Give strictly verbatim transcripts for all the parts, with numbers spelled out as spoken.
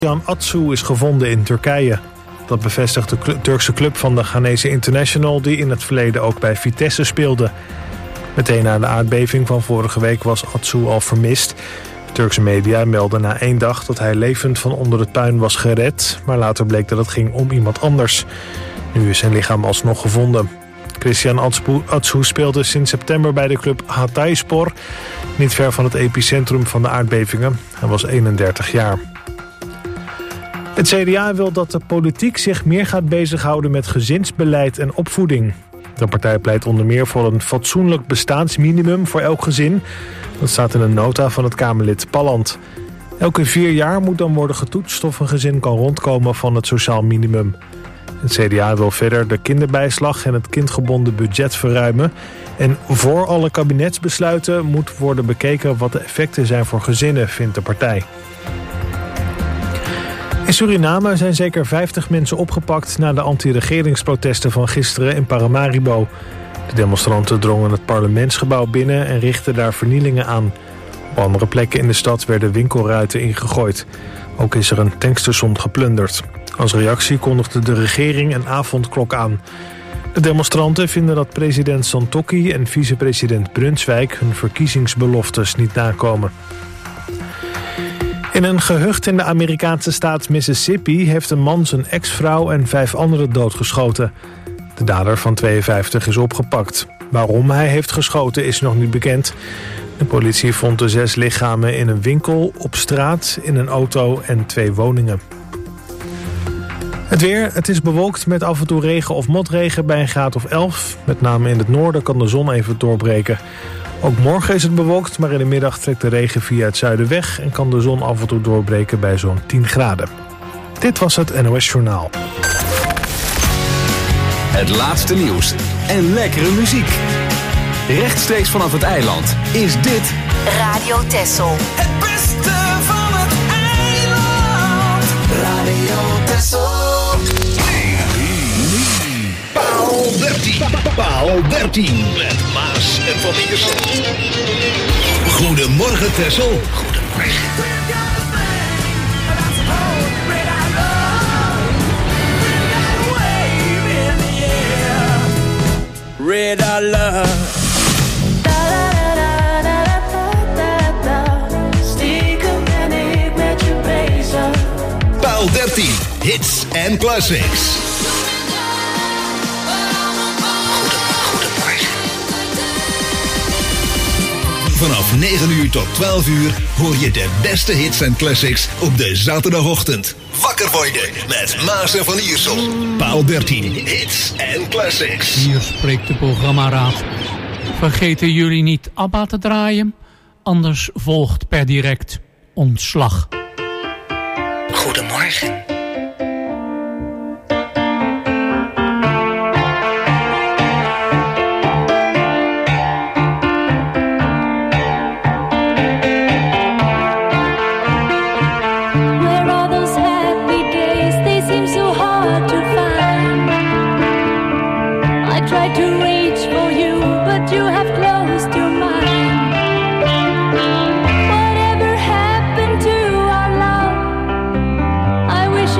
Christian Atsu is gevonden in Turkije. Dat bevestigt de cl- Turkse club van de Ghanese International, die in het verleden ook bij Vitesse speelde. Meteen na de aardbeving van vorige week was Atsu al vermist. Turkse media melden na één dag dat hij levend van onder het puin was gered, maar later bleek dat het ging om iemand anders. Nu is zijn lichaam alsnog gevonden. Christian Atsu, Atsu speelde sinds september bij de club Hatayspor, niet ver van het epicentrum van de aardbevingen. Hij was eenendertig jaar. Het C D A wil dat de politiek zich meer gaat bezighouden met gezinsbeleid en opvoeding. De partij pleit onder meer voor een fatsoenlijk bestaansminimum voor elk gezin. Dat staat in een nota van het Kamerlid Palland. Elke vier jaar moet dan worden getoetst of een gezin kan rondkomen van het sociaal minimum. Het C D A wil verder de kinderbijslag en het kindgebonden budget verruimen. En voor alle kabinetsbesluiten moet worden bekeken wat de effecten zijn voor gezinnen, vindt de partij. In Suriname zijn zeker vijftig mensen opgepakt na de anti-regeringsprotesten van gisteren in Paramaribo. De demonstranten drongen het parlementsgebouw binnen en richtten daar vernielingen aan. Op andere plekken in de stad werden winkelruiten ingegooid. Ook is er een tankstation geplunderd. Als reactie kondigde de regering een avondklok aan. De demonstranten vinden dat president Santokki en vicepresident Brunswijk hun verkiezingsbeloftes niet nakomen. In een gehucht in de Amerikaanse staat Mississippi heeft een man zijn ex-vrouw en vijf anderen doodgeschoten. De dader van tweeënvijftig is opgepakt. Waarom hij heeft geschoten is nog niet bekend. De politie vond de zes lichamen in een winkel, op straat, in een auto en twee woningen. Het weer, het is bewolkt met af en toe regen of motregen bij een graad of elf. Met name in het noorden kan de zon even doorbreken. Ook morgen is het bewolkt, maar in de middag trekt de regen via het zuiden weg en kan de zon af en toe doorbreken bij zo'n tien graden. Dit was het N O S Journaal. Het laatste nieuws en lekkere muziek. Rechtstreeks vanaf het eiland is dit Radio Texel. Het beste van het eiland. Radio Texel. Paal dertien. Paal dertien. Met Maas en Van Iersel. Goedemorgen Texel. Goedemorgen. Red I love. Paal dertien. Hits en classics. Vanaf negen uur tot twaalf uur hoor je de beste hits en classics op de zaterdagochtend. Wakker worden met Maas en Van Iersel. Paal dertien. Hits en classics. Hier spreekt de programmaraad. Vergeten jullie niet ABBA te draaien? Anders volgt per direct ontslag. Goedemorgen. Whatever happened to our love? I wish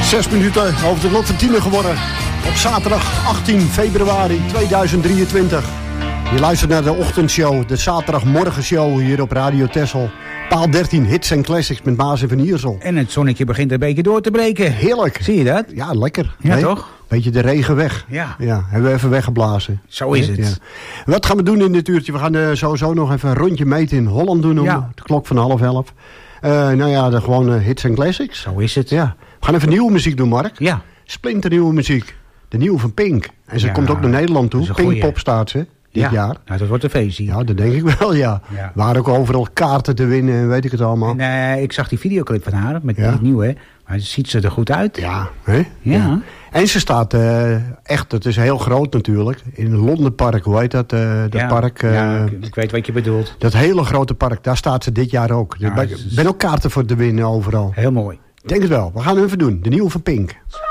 Zes minuten over de lot van tienen geworden. Op zaterdag achttien februari tweeduizend drieëntwintig. Je luistert naar de ochtendshow, de zaterdagmorgenshow hier op Radio Texel. Paal dertien, hits en classics met Maas en Van Iersel. En het zonnetje begint een beetje door te breken. Heerlijk. Zie je dat? Ja, lekker. Ja, nee? toch? Beetje de regen weg. Ja. Ja, hebben we even weggeblazen. Zo is het. Ja. Wat gaan we doen in dit uurtje? We gaan uh, sowieso nog even een rondje meten in Holland doen om Ja. de klok van half elf. Uh, nou ja, de gewone hits en classics. Zo is het. Ja. We gaan even nieuwe muziek doen, Mark. Ja. Splinternieuwe muziek. De nieuwe van Pink. En ze Ja, komt ook naar Nederland toe. dat is een goeie. Pinkpop staat ze dit ja. jaar. Nou, dat wordt een feestje. Ja, dat denk ik wel, ja. Ja. Er waren ook overal kaarten te winnen en weet ik het allemaal. En, uh, ik zag die videoclip van haar, met Ja. het nieuwe. Maar ziet ze er goed uit? Ja, hè? Ja. En ze staat uh, echt, het is heel groot natuurlijk, in het Londenpark, hoe heet dat? Uh, dat ja. park. Uh, ja, ik, ik weet wat je bedoelt. Dat hele grote park, daar staat ze dit jaar ook. Ja, Er ben, dat is- ben ook kaarten voor te winnen overal. Heel mooi. Ik denk het wel. We gaan hem even doen. De nieuwe van Pink.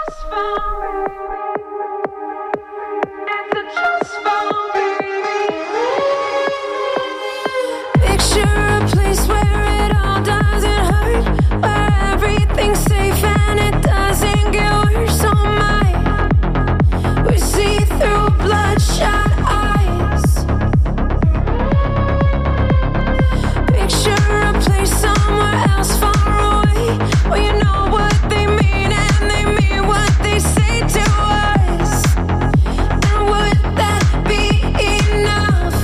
Picture a place where it all doesn't hurt, where everything's safe and it doesn't get worse. Oh my, we see through bloodshot eyes. Picture a place somewhere else far away, where you know what they mean and they mean what they say to us. And would that be enough?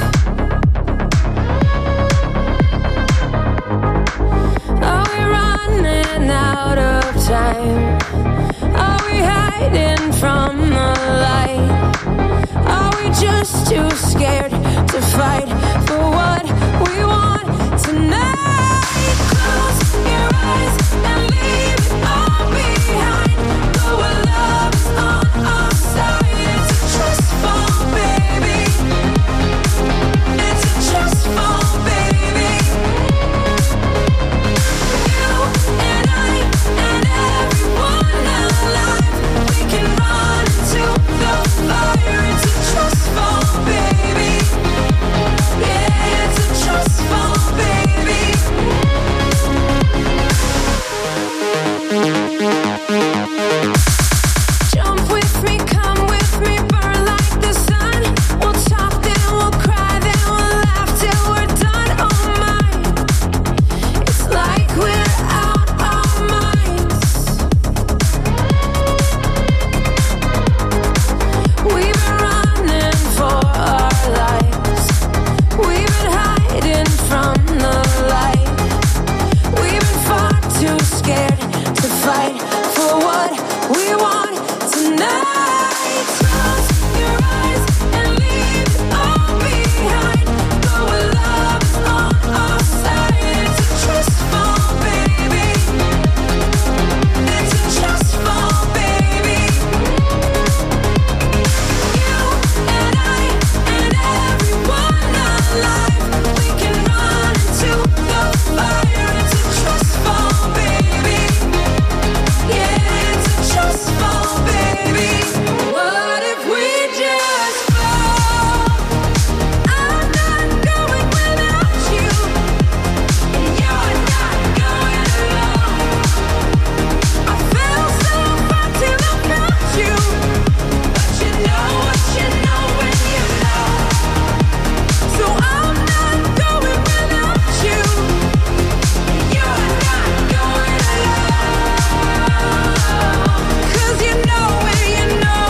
Are we running out of time? Are we hiding from the light? Are we just too scared to fight for what we want tonight? Close your eyes and leave it all behind. Go where love is on our side. It's a trust fall, baby. It's a trust fall, baby. You and I and everyone alive, we can run into the fire. It's a trust fall, baby. Yeah, it's a trust fall, baby. Jump with me, come with me, burn like the sun. We'll talk, then we'll cry, then we'll laugh till we're done. Oh my, it's like we're out our minds. We've been running for our lives. We've been hiding from the light. We've been far too scared to fight for what we want tonight. Close your eyes and leave it all behind. Go where love is on our side. It's a trust fall, baby. It's a trust fall, baby. You and I and everyone alive, we can run into the fire. It's a trust fall, baby. Yeah, it's a trust fall, baby. What if we just fall? I'm not going without you, and you're not going alone. I fell so far till I found you, but you know what you know when you know. So I'm not going without you, and you're not going alone. 'Cause you know when you know.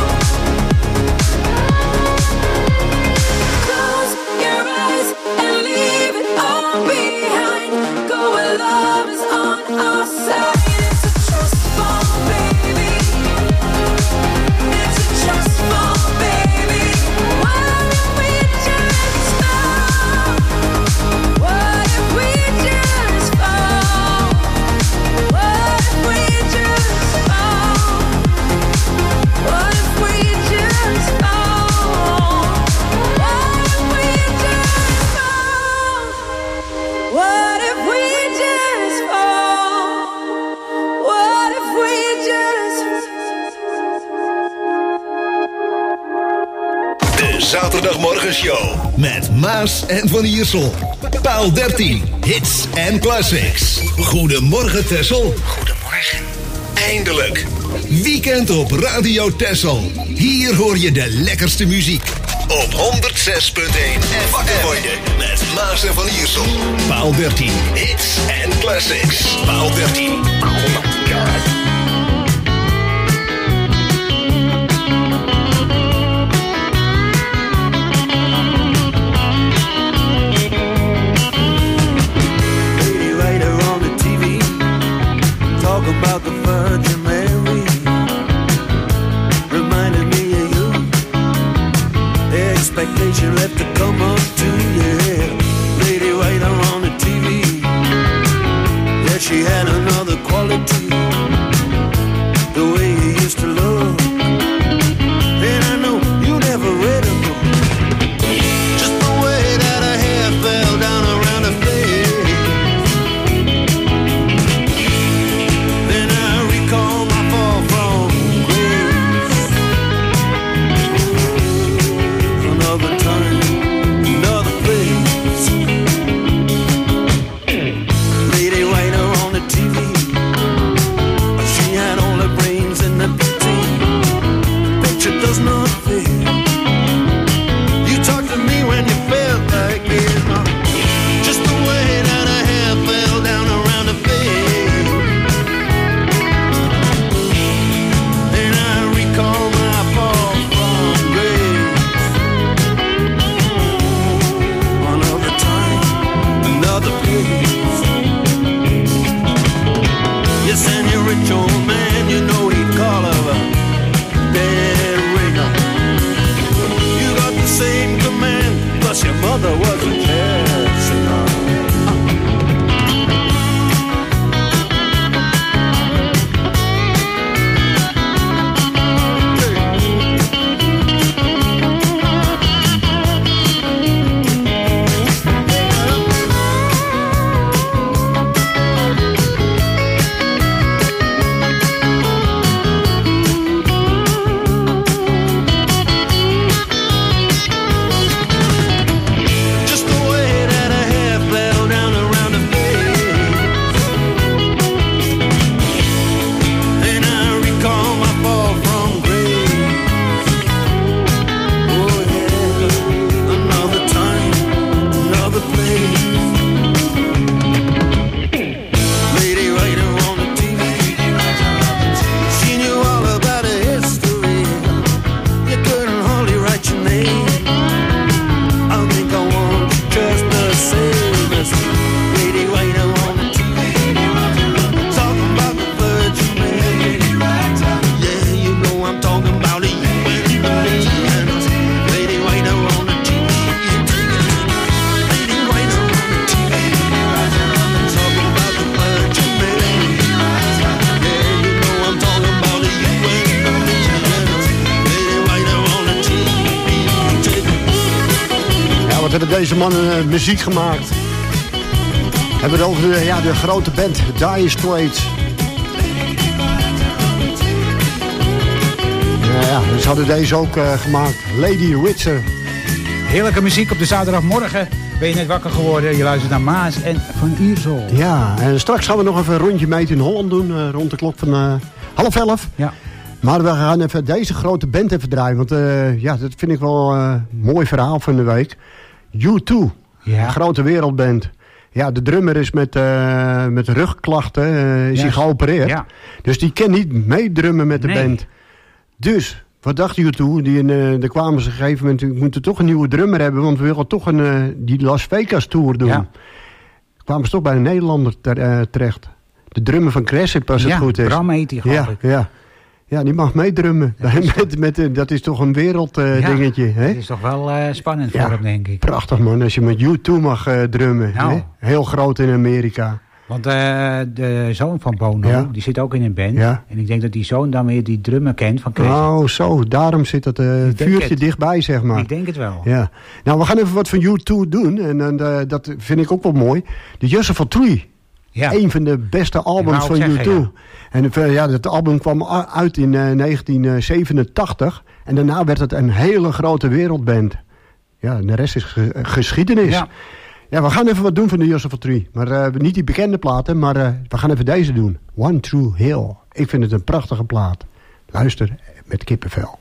Close your eyes and leave it all behind. Go where love is on our side. It's a trust fall, baby. It's a trust fall, baby. What if we just fall? What if we just fall? What if we just fall? What if we just fall? What if we just fall? What if we just fall? What if we just De zaterdagmorgenshow met Maas en Van Iersel. Paal dertien, hits en classics. Goedemorgen Texel. Goedemorgen. Eindelijk. Weekend op Radio Texel. Hier hoor je de lekkerste muziek. Op honderdzes punt één Wakker worden met Maas en Van Iersel. Paal dertien, hits en classics. Paal dertien. Oh my god. About the Virgin Mary, reminded me of you. The expectation left to come up to you. Lady Writer on the T V, yeah, she had another quality. The way you used to love, and I know you never read a book. Just the way that her hair fell down around her face. Deze mannen uh, muziek gemaakt. Hebben het over de, ja, de grote band Dire Straits. Ja, ja, ze hadden deze ook uh, gemaakt. Lady Witcher. Heerlijke muziek op de zaterdagmorgen. Ben je net wakker geworden? Je luistert naar Maas en Van Iersel. Ja, en straks gaan we nog even een rondje mee in Holland doen. Uh, rond de klok van uh, half elf. Ja. Maar we gaan even deze grote band even draaien. Want uh, ja, dat vind ik wel uh, een mooi verhaal van de week. U twee, ja. Een grote wereldband. Ja, de drummer is met, uh, met rugklachten uh, is yes. hij geopereerd. Ja. Dus die kan niet meedrummen met de nee. band. Dus, wat dacht U twee? Die, uh, er kwamen ze op een gegeven moment, we moeten toch een nieuwe drummer hebben, want we willen toch een, uh, die Las Vegas tour doen. Ja. Kwamen ze toch bij een Nederlander ter, uh, terecht. De drummer van Cressip, als het ja, goed is. Bram heet die, geloof ik. Ja, ja. Ja, die mag meedrummen. Dat is, met, met, met, dat is toch een wereld uh, ja, dingetje. Hè? Dat is toch wel uh, spannend ja, voor hem, denk ik. Prachtig man, als je met U twee mag uh, drummen. Nou. Hè? Heel groot in Amerika. Want uh, de zoon van Bono, ja. die zit ook in een band. Ja. En ik denk dat die zoon dan weer die drummer kent van Chris. Oh, zo. Daarom zit dat uh, vuurtje het. dichtbij, zeg maar. Ik denk het wel. Ja. Nou, we gaan even wat van U twee doen. En uh, dat vind ik ook wel mooi. De Josephal Tree. Ja. Een van de beste albums van U twee. Ja. En uh, ja, dat album kwam uit in uh, negentien zevenentachtig. En daarna werd het een hele grote wereldband. Ja, en de rest is ge- geschiedenis. Ja. Ja, we gaan even wat doen van de Josephal Tree. Maar uh, niet die bekende platen, maar uh, we gaan even deze doen. One True Hill. Ik vind het een prachtige plaat. Luister met kippenvel.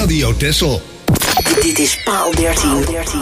Radio Texel. Dit is Paal dertien.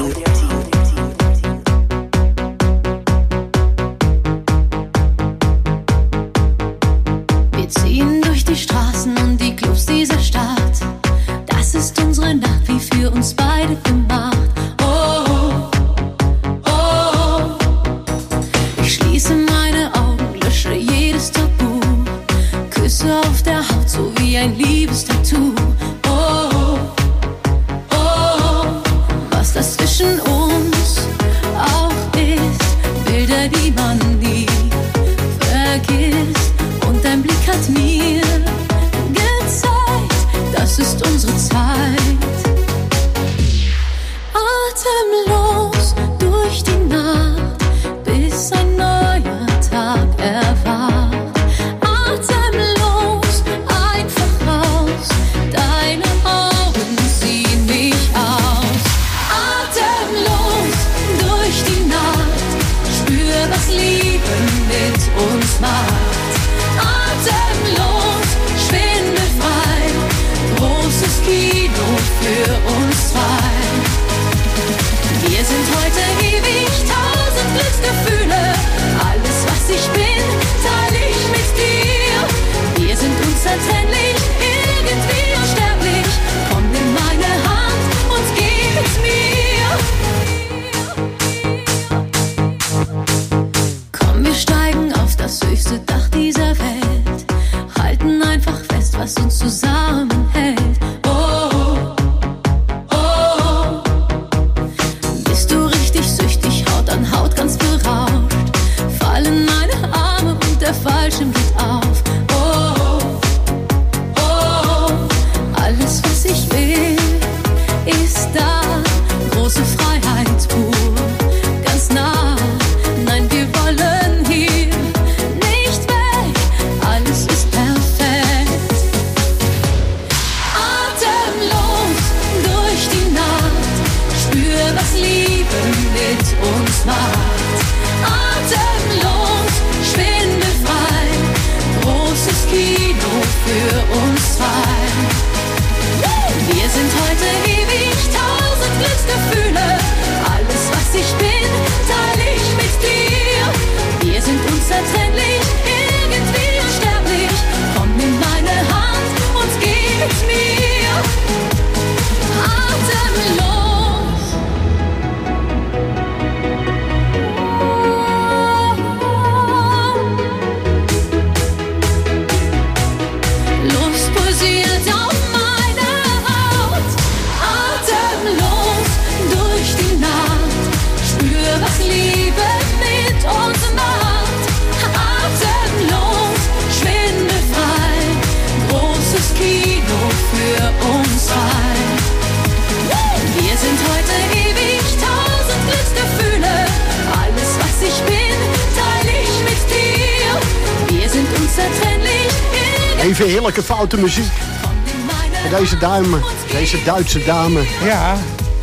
Wir ziehen durch die Straßen und die Clubs dieser Stadt. Das ist unsere Nacht, wie für uns beide gemacht. Oh, oh, oh. Ich schließe meine Augen, lösche jedes Tabu. Küsse auf der Haut, so wie ein Liebestattoo. Oh, oh, oh. Was das zwischen uns auch ist, Bilder, die man nie vergisst. Und dein Blick hat mir gezeigt, das ist unsere Zeit. Atemlos durch die Nacht, bis ein neuer Tag erwacht. Atemlos, einfach raus, deine Augen ziehen mich aus. Atemlos durch die Nacht, spür, was Liebe mit uns macht. Atemlos, schwindelfrei, großes Kino für uns zwei. Wir sind heute ewig, tausend Glücksgefühle. Alles, was ich bin, teile ich mit dir. Wir sind unzertrennlich, irgendwie unsterblich. Komm in meine Hand und gib es mir. Komm, wir steigen auf das höchste Dach dieser Welt. Halten einfach fest, was uns zusammenhält. Oh, oh, oh. Bist du richtig süchtig, Haut an Haut ganz berauscht. Fallen meine Arme und der Fallschirm geht auf. Oh, oh, oh. Alles, was ich will, ist da. Große Freiheit pur, ganz nah. Nein, wir wollen hier nicht weg. Alles ist perfekt. Atemlos durch die Nacht, spür, was Liebe mit uns macht. Atemlos, schwindelfrei, großes Kino für uns zwei. Wir sind heute ewig, tausend Glücksgefühle. Alles, was ich bin, teile ich mit dir. Wir sind unzertrennlich, irgendwie unsterblich. Komm in meine Hand und gib es mir. Atemlos. Lust pulsiert auf meine Haut. Atemlos durch die Nacht, spür, was Liebe mit uns macht. Atemlos, schwindelfrei, großes Kino für uns zwei. Wir sind heute ewig, tausend Glücksgefühle. Alles, was ich bin, teile ich mit dir. Wir sind unzertrennlich. Even heerlijke foute muziek. Voor deze dame, deze Duitse dame. Ja.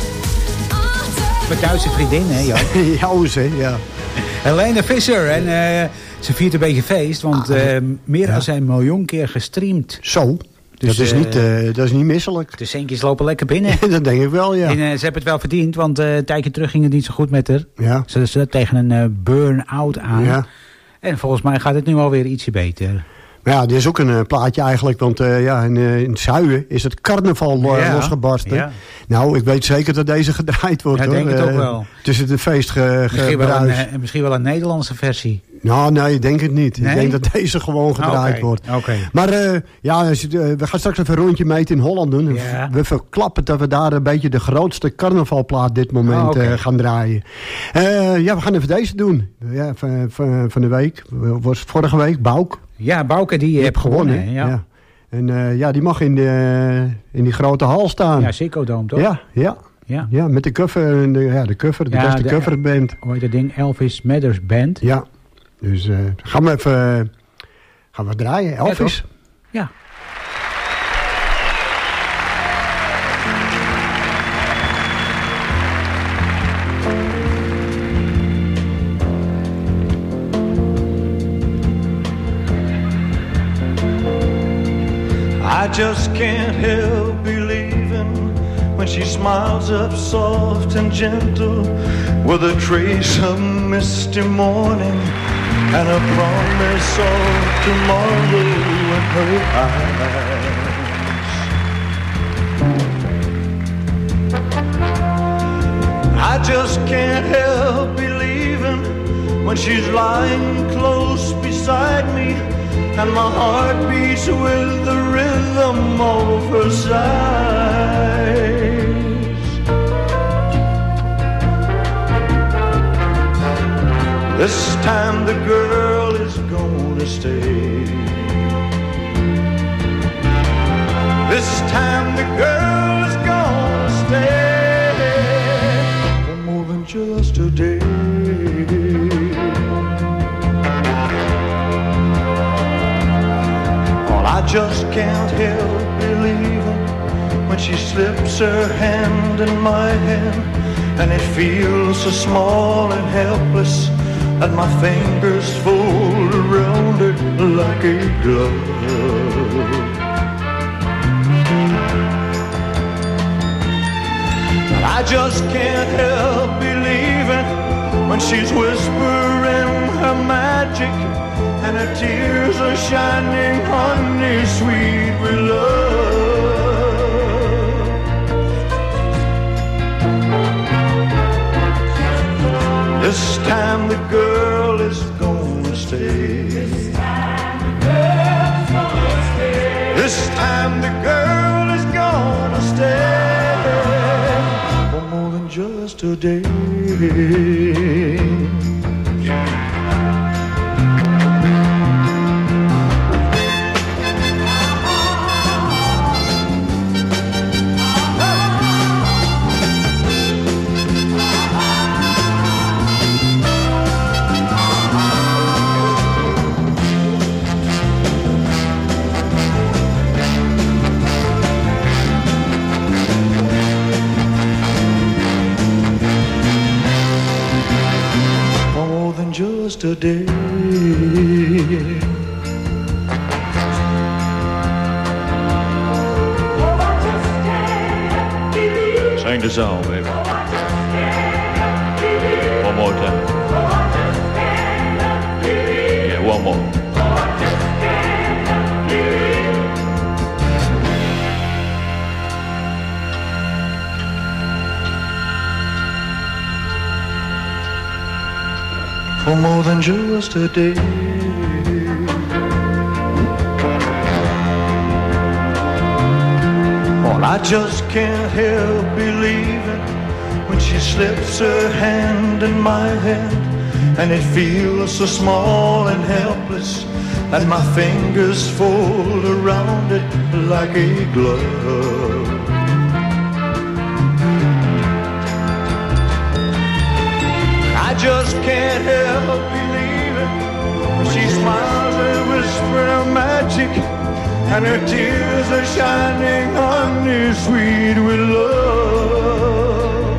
Mijn Duitse vriendin, hè, Jan? Jouw ze, ja. Helene Visser. En uh, ze viert een beetje feest, want uh, meer dan een miljoen keer gestreamd. Zo. Dus, dat, is niet, uh, dat is niet misselijk. De centjes lopen lekker binnen. Dat denk ik wel, ja. En uh, ze hebben het wel verdiend, want uh, een tijdje terug ging het niet zo goed met haar. Ja. Ze zat tegen een uh, burn-out aan. Ja. En volgens mij gaat het nu alweer ietsje beter. Maar ja, dit is ook een uh, plaatje eigenlijk. Want uh, ja, in, uh, in Zuilen is het carnaval uh, ja. losgebarsten. Ja. Nou, ik weet zeker dat deze gedraaid wordt. Ja, hoor. denk het ook uh, wel. Tussen het feest ge, Misschien wel, een, gebruis. uh, misschien wel een Nederlandse versie. Nou, nee, ik denk het niet. Nee? Ik denk dat deze gewoon gedraaid Okay. wordt. Okay. Maar uh, ja, uh, we gaan straks even een rondje meten in Holland doen. Ja. We verklappen dat we daar een beetje de grootste carnavalplaat dit moment Oh, okay. uh, gaan draaien. Uh, ja, we gaan even deze doen. Ja, van, van, van de week. Was vorige week, Bouk. Ja, Bouke die, die heeft gewonnen. gewonnen ja. ja. En uh, ja, die mag in, de, in die grote hal staan. Ja, Ziggo Dome, toch? Ja, ja. Ja. Ja, met de cover, de, ja, de cover, de ja, beste de, coverband. Hoe heet dat ding? Elvis Matters Band. Ja, dus uh, gaan we even uh, gaan we draaien, Elvis. Ja, ja. I just can't help believing when she smiles up soft and gentle, with a trace of misty morning and a promise of tomorrow in her eyes. I just can't help believing when she's lying close beside me, and my heart beats with the rhythm of her sighs. This time the girl is gonna stay. This time the girl is gonna stay for more than just a day. I just can't help believing when she slips her hand in my hand, and it feels so small and helpless that my fingers fold around it like a glove. I just can't help believing when she's whispering her magic, and her tears are shining honey sweet with love. This time the girl is gonna stay. This time the girl is gonna stay. This time the girl is gonna stay for more than just a day. Just a day. Sing the song, baby. One more time. Yeah, one more. For more than just a day. Well, I just can't help believing when she slips her hand in my hand, and it feels so small and helpless that my fingers fold around it like a glove. I just can't help believing when she smiles and whispers her magic, and her tears are shining honey sweet with love.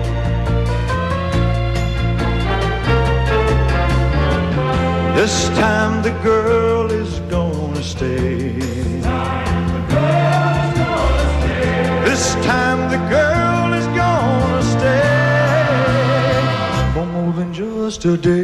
This time the girl is gonna stay. This time the girl is gonna stay for more than just a day.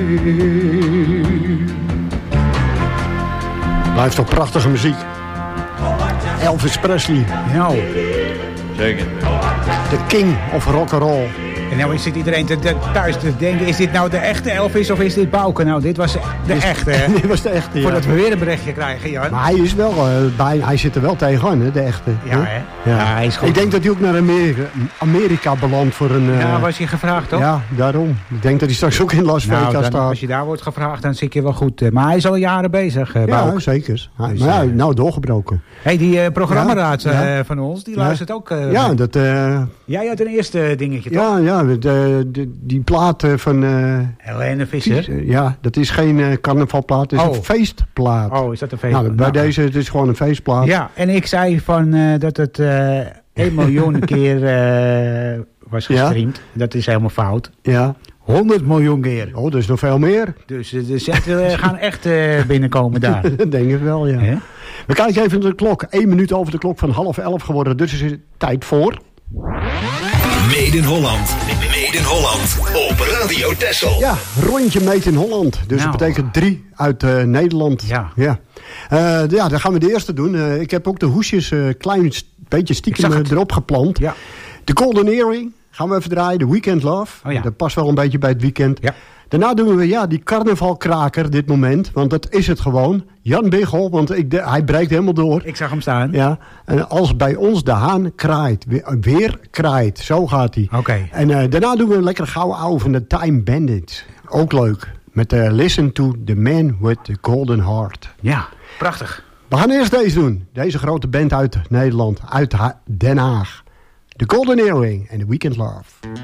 Blijft toch prachtige muziek. Elvis Presley. Nou. Zeker. De king of rock'n'roll. En nou zit iedereen te, te, thuis te denken, is dit nou de echte Elvis of is dit Bouke? Nou, dit was de dit, echte. Hè? Dit was de echte, ja. Voordat we weer een berichtje krijgen, Jan. Maar hij is wel, uh, bij, hij zit er wel tegenaan, hè, de echte. Ja, hè? Ja. Ja, hij is goed. Ik denk dat hij ook naar Amerika, Amerika belandt voor een... Uh, ja, was hij gevraagd, toch? Ja, daarom. Ik denk dat hij straks ook in Las Vegas nou, dan, staat. als je daar wordt gevraagd, dan zit je wel goed. Maar hij is al jaren bezig, uh, Ja, Bouke. zeker. Hij, Dus, maar ja, uh, nou doorgebroken. Hey, die uh, programmaraad Ja, ja. uh, van ons, die Ja. luistert ook. Uh, Ja, dat... Uh, Jij had een eerste dingetje, toch? ja, ja, de, de, die plaat uh, van... Uh, Helene Visser. die, uh, ja, dat is geen uh, carnavalplaat, het is Oh. een feestplaat. Oh, is dat een feestplaat? Nou, bij Nou. deze het is gewoon een feestplaat. Ja, en ik zei van uh, dat het uh, één miljoen keer uh, was gestreamd. Ja? Dat is helemaal fout. Ja. honderd miljoen keer. Oh, dat is nog veel meer. Dus uh, de centen gaan echt uh, binnenkomen daar. Dat denk ik wel, ja. He? We kijken even naar de klok. Eén minuut over de klok van half elf geworden. Dus is het tijd voor... Made in Holland. Made in Holland. Op Radio Texel. Ja, rondje Made in Holland. Dus Nou. dat betekent drie uit uh, Nederland. Ja. Ja. Uh, ja, dan gaan we de eerste doen. Uh, ik heb ook de hoesjes een uh, klein st- beetje stiekem uh, erop geplant. Ja. De Golden Earring gaan we even draaien. De Weekend Love. Oh ja. Dat past wel een beetje bij het weekend. Ja. Daarna doen we ja, die carnavalkraker dit moment. Want dat is het gewoon. Jan Biggel, want ik, de, hij breekt helemaal door. Ik zag hem staan. Ja. En als bij ons de haan kraait. Weer, weer kraait. Zo gaat hij. Oké. Okay. En uh, daarna doen we een lekker gouden ouwe van de Time Bandits. Ook leuk. Met uh, Listen to the Man with the Golden Heart. Ja, prachtig. We gaan eerst deze doen. Deze grote band uit Nederland. Uit ha- Den Haag. The Golden Earring en The Weekend Love.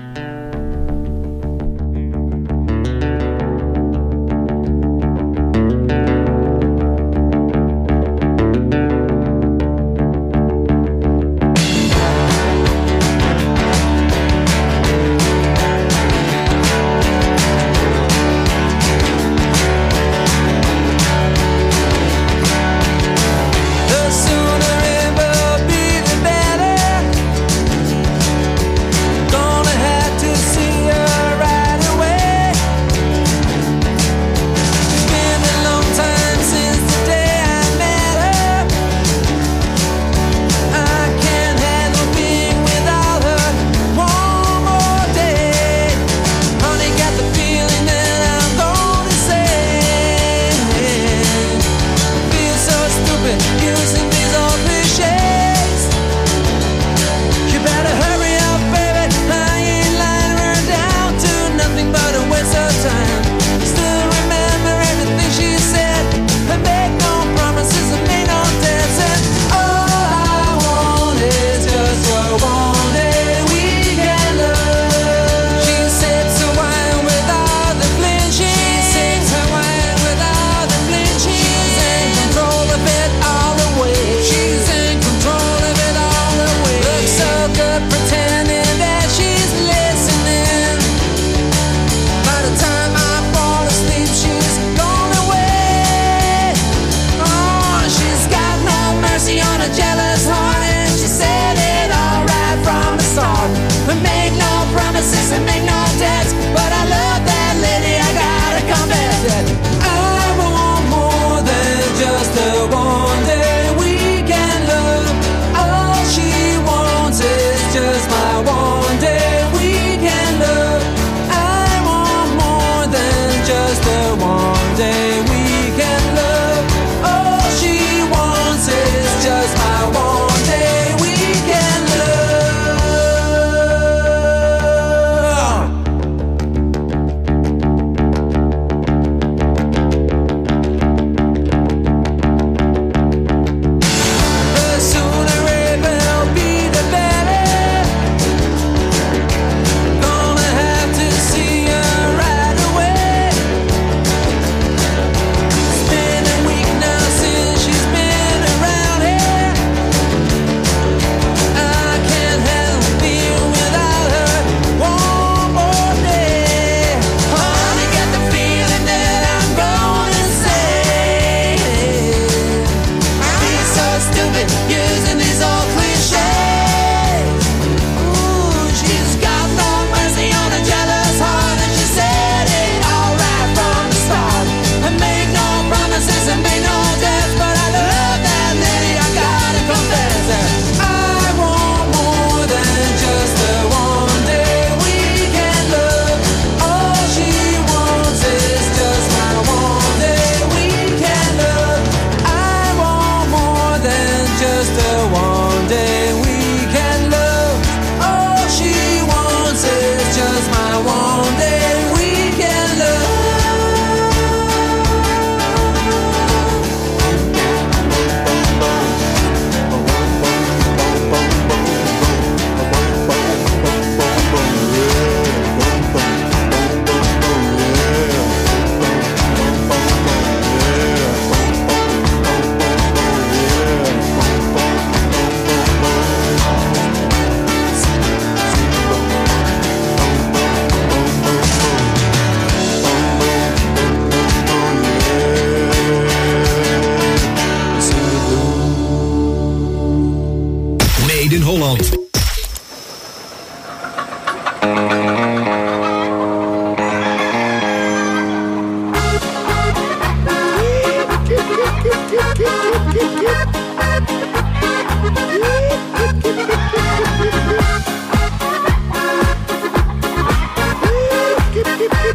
The sooner it will be, the better. Gonna have to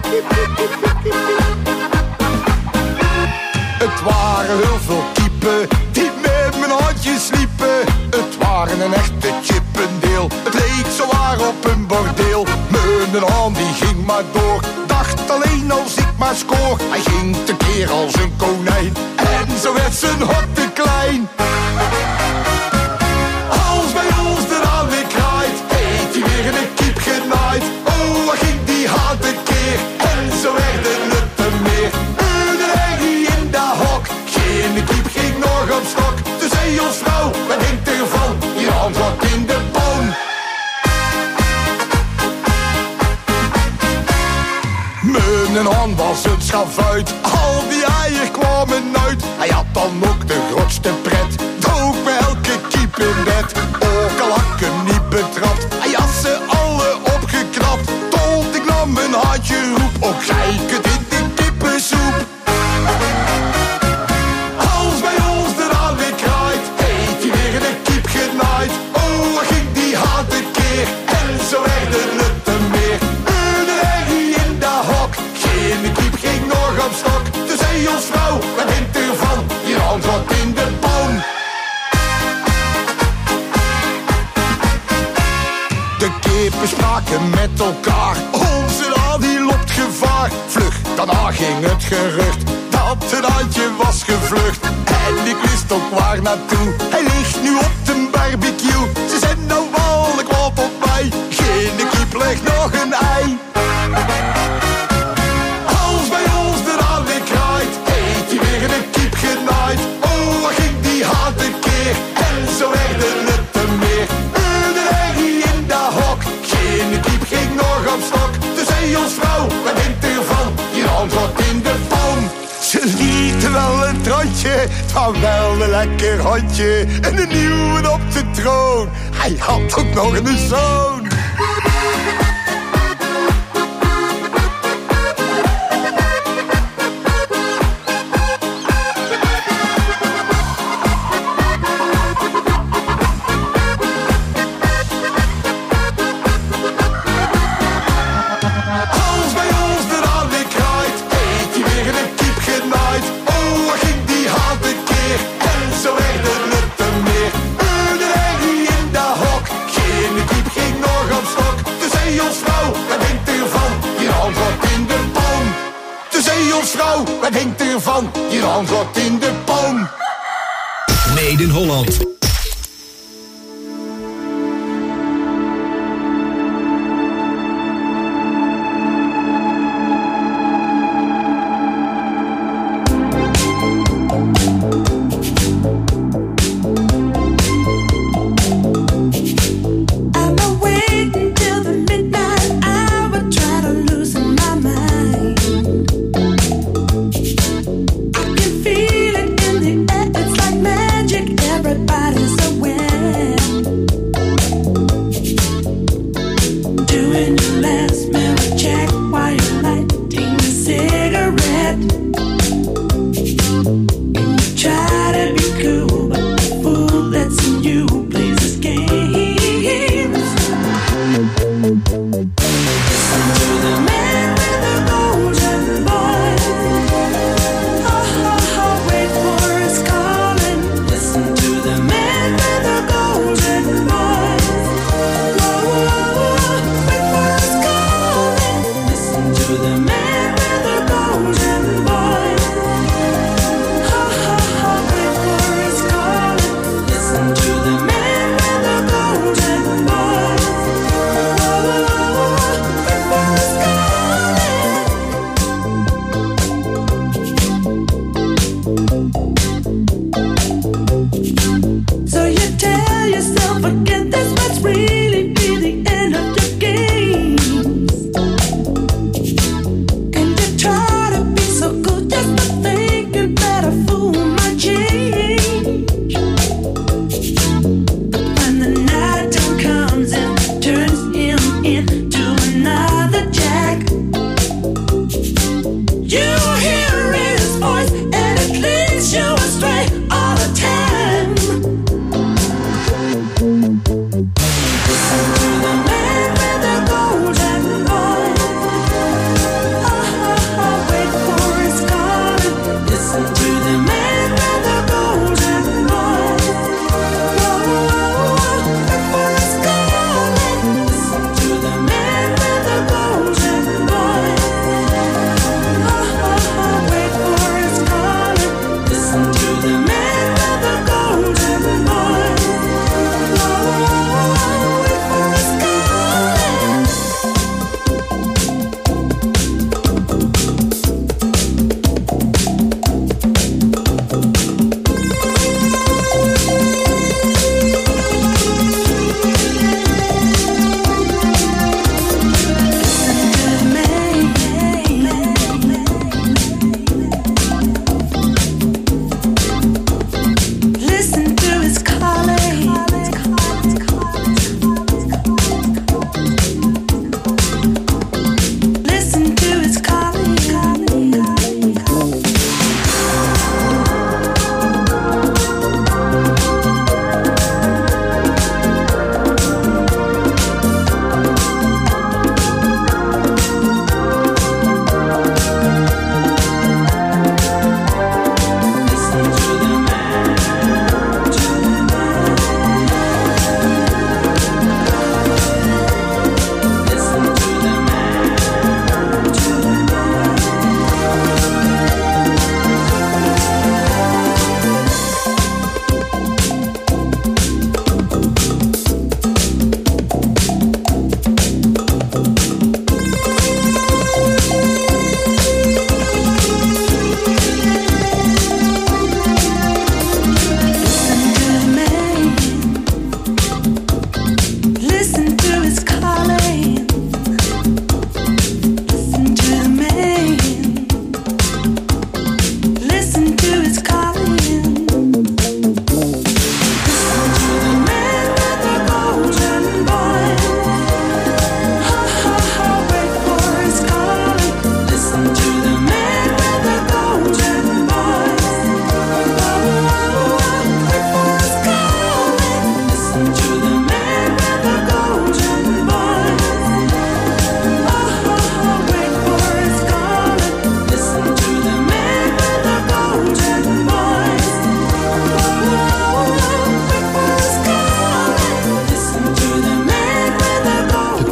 Het waren heel veel kiepen die met mijn handjes sliepen. Het waren een echte chippendeel. Het leek zowaar op een bordeel. Mijn hand die ging maar door. Dacht alleen als ik maar scoor. Hij ging tekeer als een konijn. En zo werd zijn hok te klein. Als bij ons de haan weer kraait, heeft hij weer in een kiep genaaid. Oh, wat ging die haan tekeer. En zo werden het er meer. Een herrie in dat hok. Geen kiep ging nog op stok. De zeeonsvrouw, wat denkt ervan? Je hand wordt in de boom. Mijn hand was het schavuit. Al die eieren kwamen uit. Hij had dan ook de grootste pret. Droog bij elke kiep in bed. Ook al had ik hem niet betrapt. Hij had ze alle opgeknapt. Tot ik nam mijn handje roep. Ook gijk het in de kippensoep. Als bij ons de haan weer kraait, heeft hij weer in een kiep genaaid. Oh, wat ging die haan tekeer. En zo werden het er meer. Een herrie in dat hok. Geen kiep ging nog op stok. De zeeonsvrouw, wat denkt ervan? Je hand wordt in de boom. De kippen spraken met elkaar. Onze haan die loopt gevaar. Vlug, daarna ging het gerucht dat het haantje was gevlucht. En ik wist ook waar naartoe. Hij ligt nu op de barbecue. Ze zijn nou wel kwaad op mij. Geen kip legt nog een ei. Als bij ons de haan weer kraait, heeft hij weer in een kiep genaaid. Oh, wat ging die haan tekeer. En zo werden het er meer. Een herrie in dat hok. Geen kiep ging nog op stok. De zeeonsvrouw, wat denkt ervan? Je hand wordt in de boom. Ze lieten wel een trotje, het was wel een lekker hondje. En een nieuwe op de troon, hij had ook nog een zoon. Als bij ons de haan weer kraait, heeft hij weer in een kiep genaaid. Oh, wat ging die haan tekeer. En zo werden het er meer. Een herrie in dat hok. Geen kiep ging nog op stok. De zeeonsvrouw, wat denkt ervan? Je hand wordt in de boom. De zeeonsvrouw, wat denkt ervan? Je hand wordt in de boom. Made in Holland. I'm awake until the midnight hour, try to loosen my mind. I can feel it in the air, it's like magic. Everybody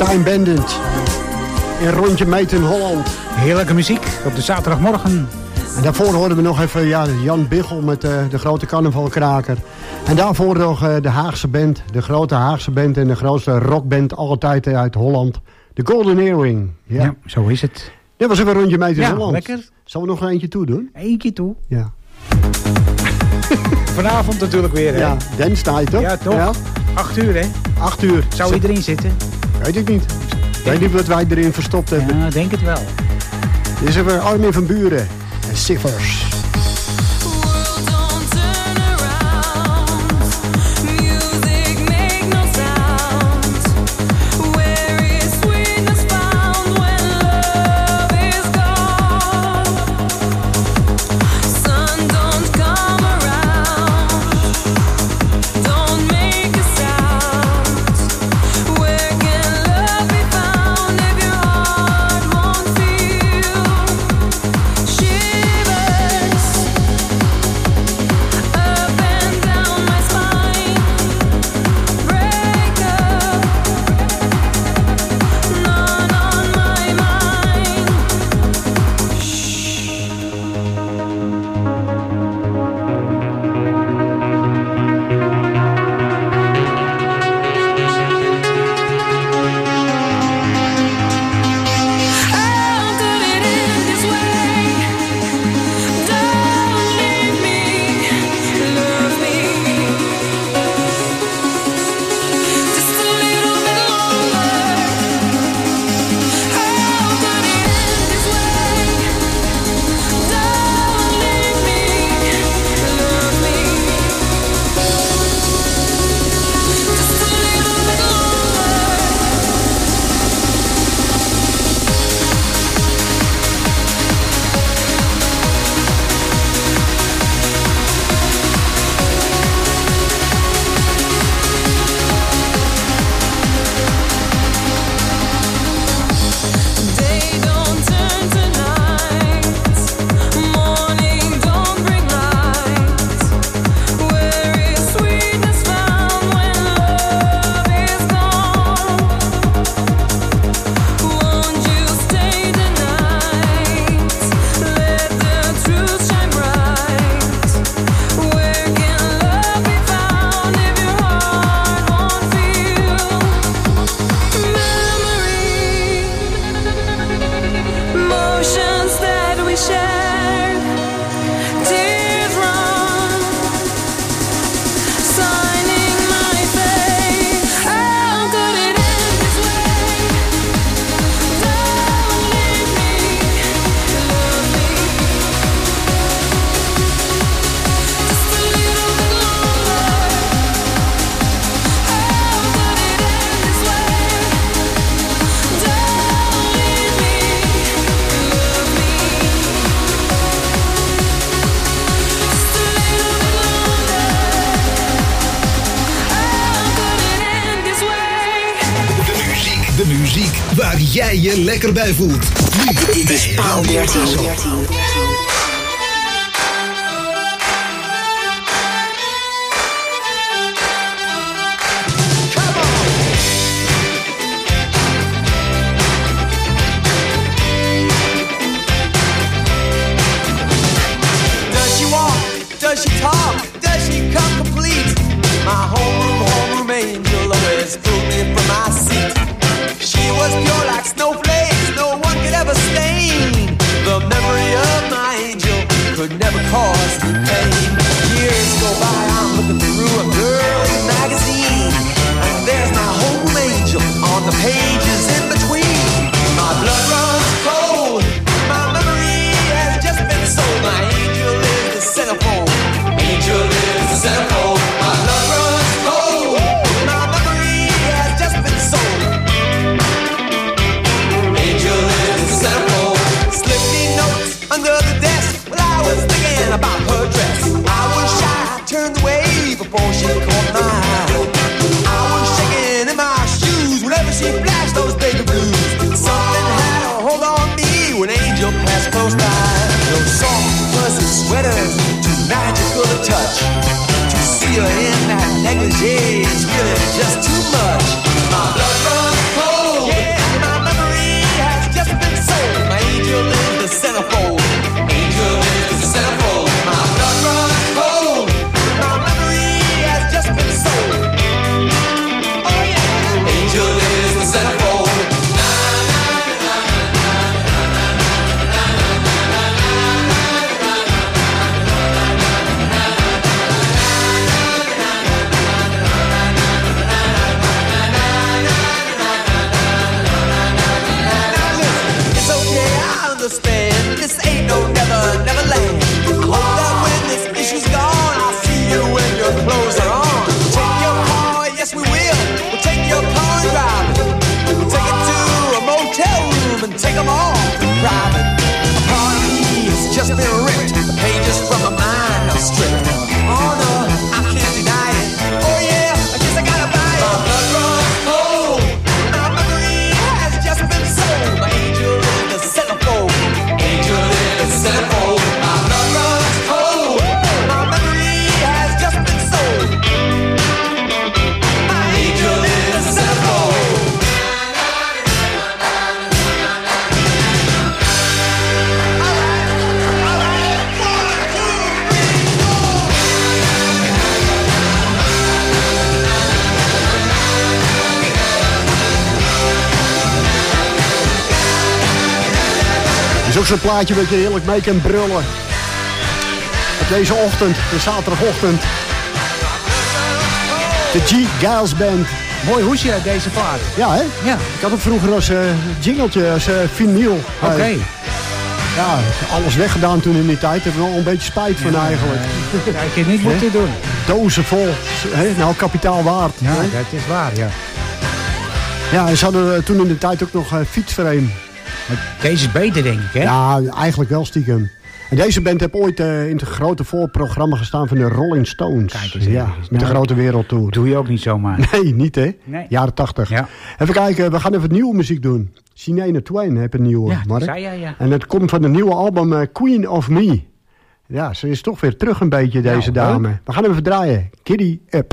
Time Bandit. Een rondje meet in Holland. Heerlijke muziek op de zaterdagmorgen. En daarvoor hoorden we nog even ja, Jan Biggel met uh, de grote carnavalkraker. En daarvoor nog uh, de Haagse band. De grote Haagse band en de grootste rockband altijd uit Holland. De Golden Earring. Ja, ja zo is het. Dit was even een rondje meet in ja, Holland. Lekker. Zullen we nog eentje toe doen? Eentje toe. Ja. Vanavond natuurlijk weer, hè? Ja, Denstijd, toch? Ja, toch? Ja. Acht uur, hè? Acht uur. Zou hij erin zitten? Weet ik niet. Ik weet niet wat wij erin verstopt hebben. Ja, denk het wel. Dit is even Armin van Buren en Siffers. Waar jij je lekker bij voelt. Nu, dit is Paal dertien. Does she walk? Does she talk? Does she come complete? My homeroom, homeroom angel always pulled me from my seat. She was pure like snowflakes, no one could ever stain. The memory of my angel could never cause me pain. Years go by, I'm looking through a girl's magazine, and there's my home angel on the pages in between. My blood runs cold, my memory has just been sold. My angel is the centerfold, angel is the centerfold. My blood runs cold, my memory has just been sold. Angel is the centerfold. Slip me notes under the desk while I was thinking about her dress. I was shy, turned away before she caught my eye. I was shaking in my shoes whenever she flashed those baby blues. Something had a hold on me when Angel passed close by. Those soft fuzzy sweaters, too magical to touch. To see her in that negligee is really just too much. My blood runs cold. to spend. This ain't no never, never land. I hope that when this issue's gone, I'll see you when your clothes are on. Take your car, yes we will. We'll take your car and drive it. We'll take it to a motel room and take them all private. A part of me has just been ripped. The pages from my mind are stripped. Oh no, I can't deny it. Oh yeah, I guess I gotta buy it. My blood runs cold. My memory has just been sold. My angel in the centerfold. Angel in the centerfold. My blood runs cold. My memory has just been sold. My angel in the centerfold. is ook zo'n plaatje wat je heerlijk mee kan brullen. Op deze ochtend, de zaterdagochtend. De G. Giles Band. Mooi hoesje uit deze plaat. Ja, hè? Ja. Ik had het vroeger als uh, jingletje, als uh, vinyl. Oké. Okay. Uh, ja, alles weggedaan toen in die tijd. Daar heb ik wel een beetje spijt van ja, eigenlijk. Uh, ja, ik weet niet wat te doen. Dozen vol. Hè? Nou, kapitaal waard. Ja, hè? dat is waar, ja. Ja, ze hadden uh, toen in de tijd ook nog uh, fietsframe. Maar deze is beter, denk ik, hè? Ja, eigenlijk wel stiekem. En deze band heeft ooit uh, in het grote voorprogramma gestaan van de Rolling Stones. Kijk eens, ja, eens. met Nou, de grote wereldtour. Doe je ook niet zomaar. Nee, niet hè? Nee. Jaren tachtig. Ja. Even kijken, we gaan even nieuwe muziek doen. Sinead Twain heeft een nieuwe, Ja, Mark. zei jij, ja. En het komt van de nieuwe album uh, Queen of Me. Ja, ze is toch weer terug een beetje, deze Nou, dame. leuk. We gaan even draaien. Giddy Up.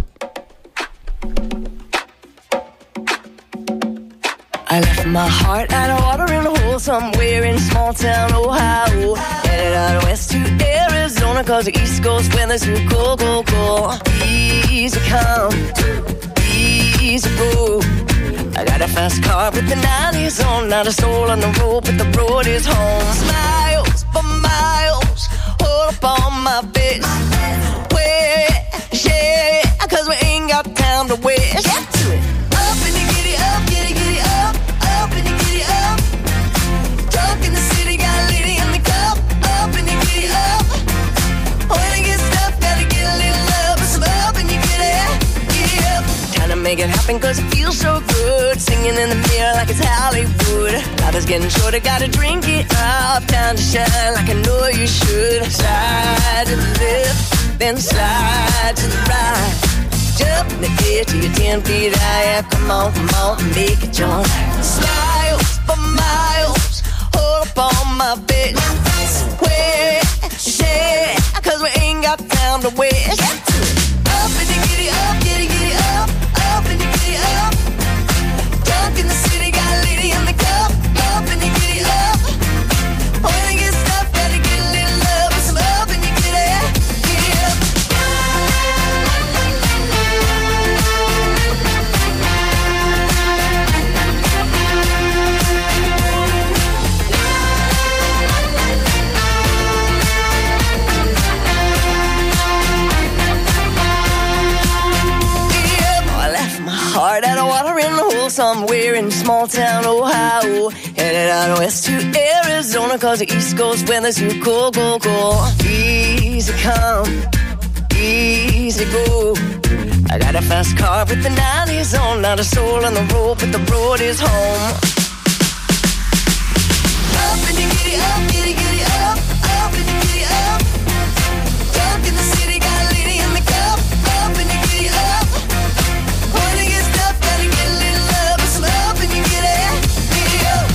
I left my heart out of water in a hole somewhere in small town Ohio. Headed out west to Arizona, cause the East Coast weather's too cold, cold, cold. Easy come, easy go. I got a fast car with the nineties on, not a soul on the road, but the road is home. Smiles for miles, hold up on my bitch. Where, yeah, cause we ain't got time to waste. Get to it. Up and you get it up, get it, get it up. Up and you get it up. Drunk in the city, got a lady in the cup. Up and you get it up. When you get stuff, gotta get a little love. Some up and you get it, get it up. Trying to make it happen cause it feels so good. Singing in the mirror like it's Hollywood. Life is getting shorter, gotta drink it up. Time to shine like I know you should. Slide to the left, then slide to the right. Jump in the air to your ten feet high. Come on, come on, make it jump. Smiles for miles, hold up on my bitch. Swear, shit, cause we ain't got time to waste. Up and you get it up, get it, get it up. Up and you get it up. Drunk in the city, got a lady in the cup. Up and you get it up. When you get stuff, gotta get a little love. Some up and you get it, get it up. Heart out of water in the hole somewhere in small town Ohio. Headed out west to Arizona cause the East Coast weather's too cold, cold, cold. Easy come, easy go. I got a fast car with the nineties on. Not a soul on the road, but the road is home. Up and you get it up, get it, get it up. Up and you get it up. Drunk in the city, got a lady in the cup. Up and you get it up. When you get stuff, gotta get a little love. Some up and you get it, get it up.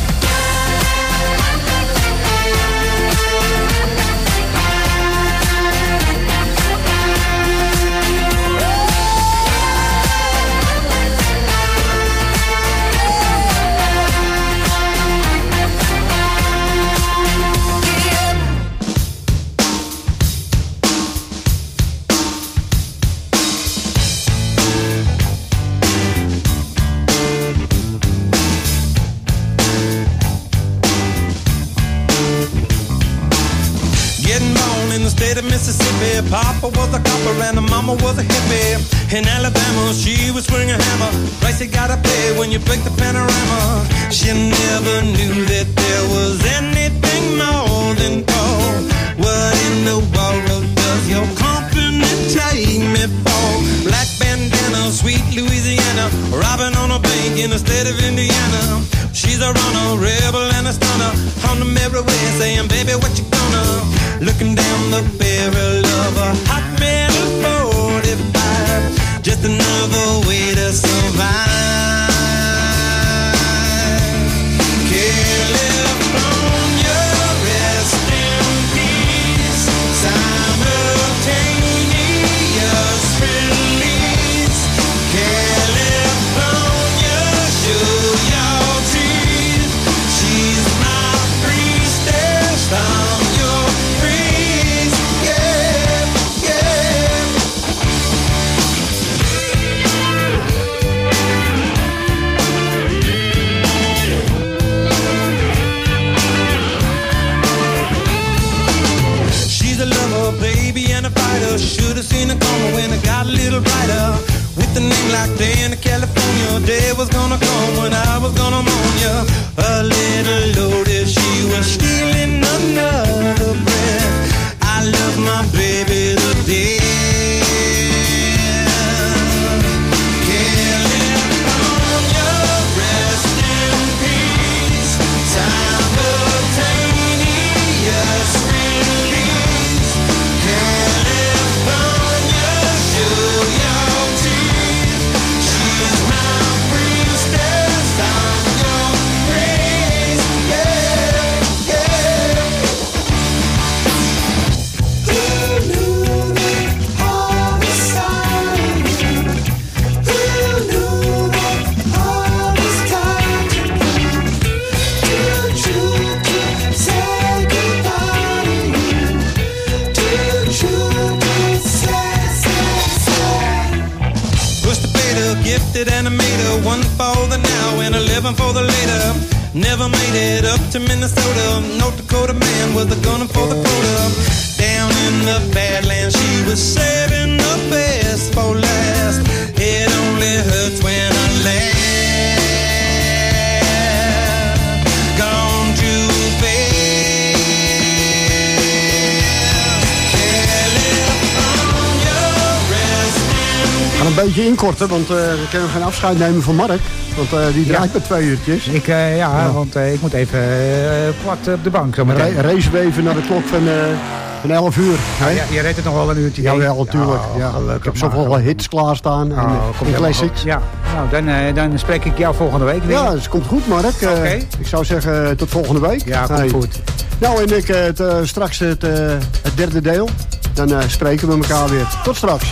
Getting born in the state of Mississippi. Papa was a copper and the mama was a hippie. In Alabama, she was swinging a hammer. Price you gotta pay when you break the panorama. She never knew that there was anything saying, baby, what you gonna? Looking down the barrel of a hot metal forty-five, just another way to survive. California, rest in peace. Simultaneous release. California, show your teeth. She's my priestess. I'm your priest. Yeah, yeah. She's a lover, baby, and a fighter. Should've seen her coming when it got a little brighter. With a name like Diana, California, day was gonna come when I was gonna moan ya. A little loaded, she was stealing another breath. I love my baby to death. California, rest in peace. Simultaneous release. California, show your teeth. She's my priestess. I'm your priest. Yeah, yeah. Who knew that all this time? Who knew that all this time? Did you say goodbye to you? Did you say, say, say? Push the beta, gifted animator, one for the now and eleven for the later. Never made it up to Minnesota. North Dakota man was a gunner for the quota. Down in the Badlands, she was saving the best for last. It only hurts when I laugh. Gone too fast. California, rest in We gaan een beetje inkorten, want uh, we kunnen geen afscheid nemen van Mark. Want uh, die draait met twee uurtjes. Ik, uh, ja, ja, want uh, ik moet even uh, plat op de bank. Zo meteen. Ra- racen we even naar de klok van, uh, van elf uur. Ja, ja, je redt het nog wel een uurtje. Ja, wel, natuurlijk. Oh, ja. gelukkig Ik heb maar. zoveel hits klaarstaan. Oh, en, uh, komt en helemaal classics. goed. Ja, nou, dan, uh, dan spreek ik jou volgende week weer. Ja, dus komt goed, Mark. Uh, Oké. Ik zou zeggen, uh, tot volgende week. Ja, komt Hey. goed. Nou, en ik uh, het, uh, straks het, uh, het derde deel. Dan uh, spreken we elkaar weer. Tot straks.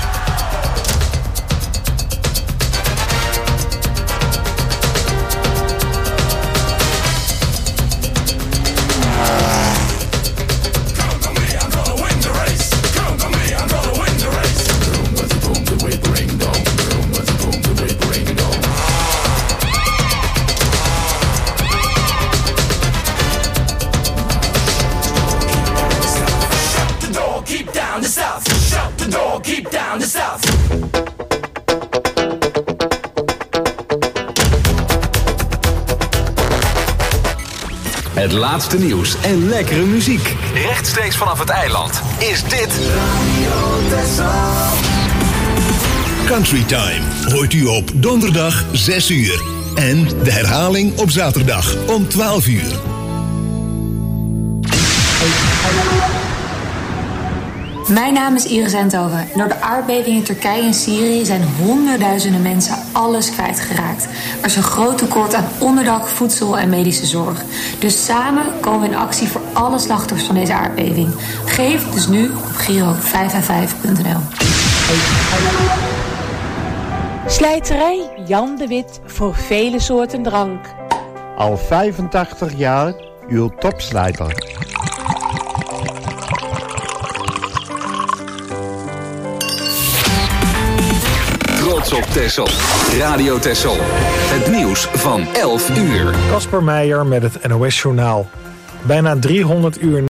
The door, keep down the south. Shut the door, keep down the south. Het laatste nieuws en lekkere muziek. Rechtstreeks vanaf het eiland is dit Country Time hoort u op donderdag zes uur. En de herhaling op zaterdag om twaalf uur. Mijn naam is Iris Endhoven. Door de aardbeving in Turkije en Syrië zijn honderdduizenden mensen alles kwijtgeraakt. Er is een groot tekort aan onderdak, voedsel en medische zorg. Dus samen komen we in actie voor alle slachtoffers van deze aardbeving. Geef dus nu op Giro vijf vijf vijf punt n l. Slijterij Jan de Wit voor vele soorten drank. Al vijfentachtig jaar uw topslijter. Trots op Texel. Radio Texel. Het nieuws van elf uur. Casper Meijer met het N O S Journaal. Bijna driehonderd uur